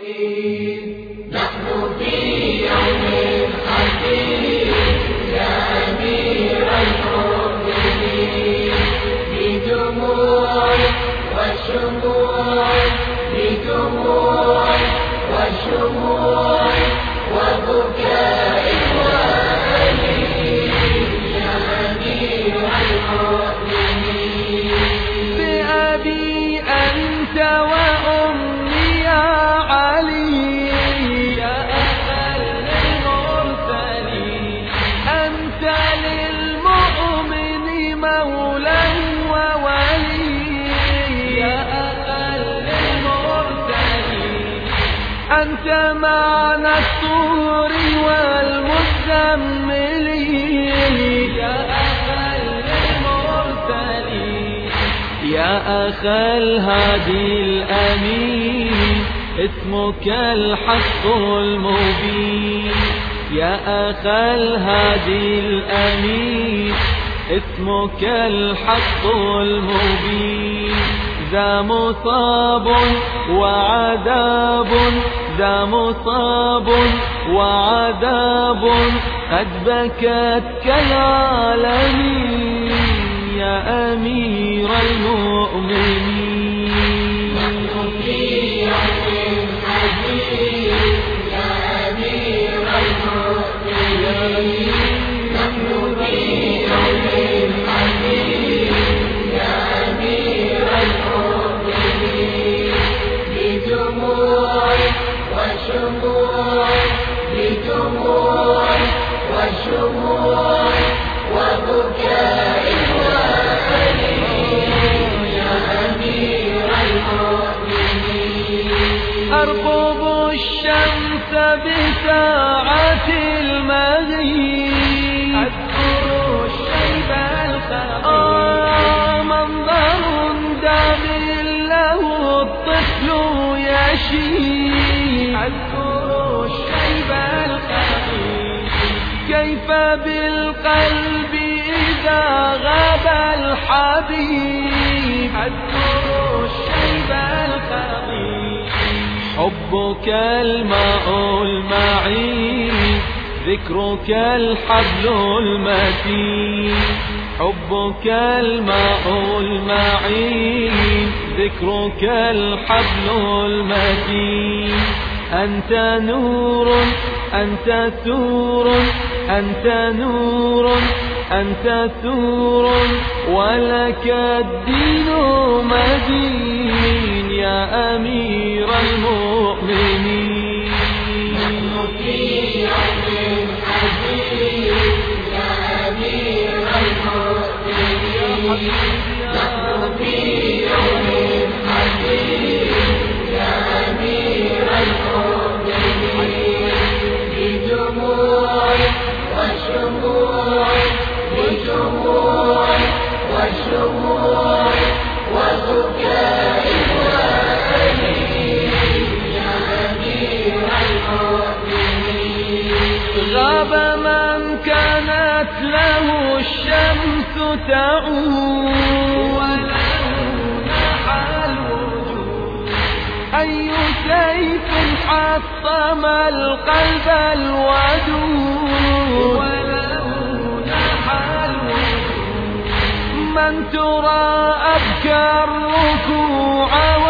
نحن في يوم حزين يا أمير المؤمنين، بدموع وشموع، بدموع وشموع وبكاء وأنين يا أمير المؤمنين. بأبي أنت وأمي يا علي يا أبا المرسلين، أنت للمؤمن مولى وولي يا أبا المرسلين، أنت معنى الطور والمزملين يا أبا المرسلين، يا أخا الهادي الأمين اسمك الحق المبين، يا أخا الهادي الأمين اسمك الحق المبين. ذا مصاب وعذاب، ذا مصاب وعذاب قد بكتك العالمين يا أمير المؤمنين. نحن في يوم حزين يا أمير المؤمنين، نحن في يوم حزين يا أمير المؤمنين، بدموع وشموع، بدموع وشموع وبكاء وأنين يا أمير المؤمنين. أرقب الشمس بساعة المغيب، أذكر الشيب الخفيف، منظر دام له الطفل يشيب، أذكر الشيب الخفيف، كيف بالقلب إذا غاب الحبيب، أذكر الشيب الخفيف، حبك الماء المعين، ذكرك الحبل المتين، حبك الماء المعين، ذكرك الحبل المتين. أنت نور، أنت سور، أنت نور، أنت سور، ولك الدين مدين يا أمير المؤمنين. نحن في يوم حزين يا أمير المؤمنين، نحن في يوم حزين يا أمير المؤمنين، بدموع وشموع، بدموع وشموع وبكاء وأنين يا أمير المؤمنين. غاب من كانت له الشمس تعود، وله نحى الوجود، أي سيف حطم القلب الودود، وله نحى الوجود، من ترى أبكى الركوع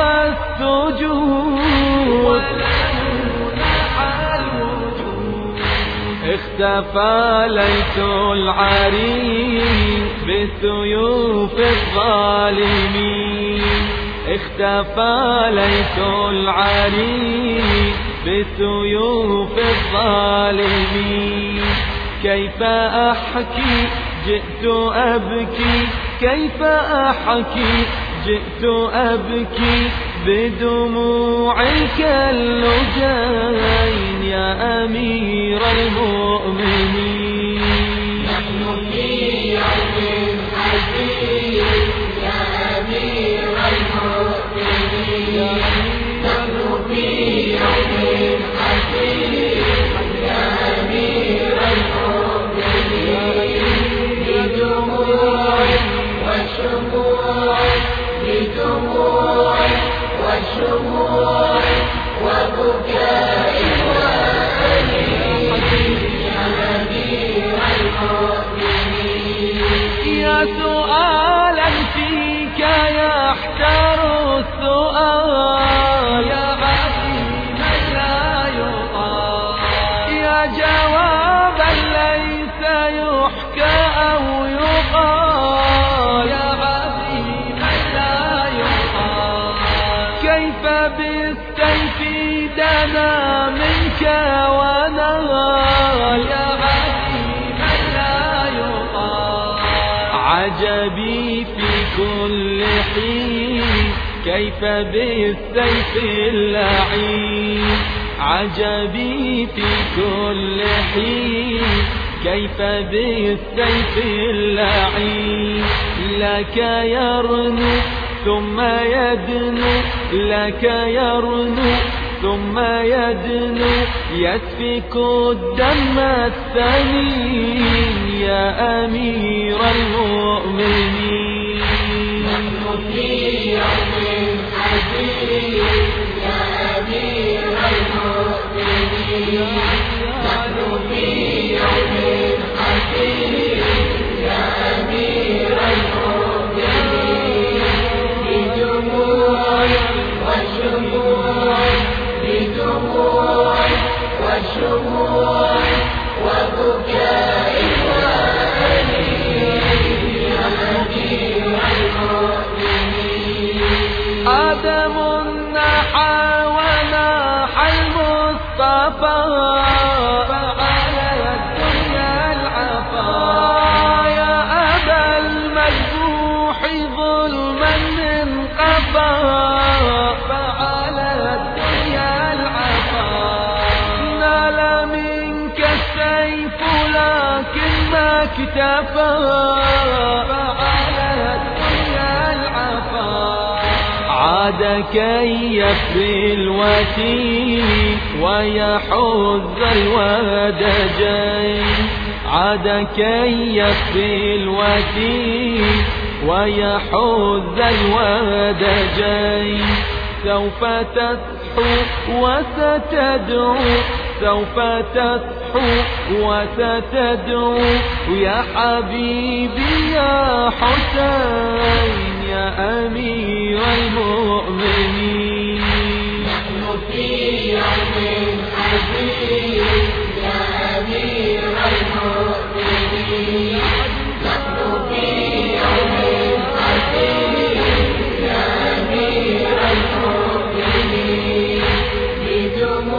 والسجود، وله نحى الوجود، اختفى ليث العرين بسيوف الظالمين، اختفى ليث العرين بسيوف الظالمين. كيف أحكي جئت أبكي، كيف أحكي جئت أبكي بدموعك اللجين يا أمير المؤمنين. نحن في يوم حزين يا أمير المؤمنين، نحن في يوم حزين يا أمير المؤمنين، بدموع وشموع، بدموع وشموع وبكاء يا سؤالا فيك يحتار السؤال، يا عظيما لا يقال، يا جوابا ليس يحكى أو يقال، يا عظيما لا يقال. كيف بالسيف دنا منك ونال، يا عظيما لا يقال. عجبي في كل حين كيف بالسيف اللعين، عجبي في كل حين كيف بالسيف اللعين. لك يرنو ثم يدنو، لك يرنو ثم يدنو، يسفك الدم الثمين يا أمير المؤمنين. نحن في يوم عزيز يا أمير المؤمنين، نحن في يوم عزيز يا أمير المؤمنين. بدموع وشموع، بدموع وشموع وبكاء وأنين يا أمير المؤمنين. آدم نحى وناح المصطفى، فعلى الدنيا العفا، يا أبا المذبوح ظلما انقفى، فعلى الدنيا العفا. نال منك السيف لكن ما اكتفى، فعلى الدنيا العفا. عاد كي يفري الوتين ويحز الودجين، عاد كي يفري الوتين ويحز الودجين. سوف تصحو وستدعو، سوف تصحو وستدعو، يا حبيبي يا حسين يا أمير المؤمنين. نحن في يوم عزيز يا أمير المؤمنين، نحن في يوم عزيز يا أمير المؤمنين. بدموع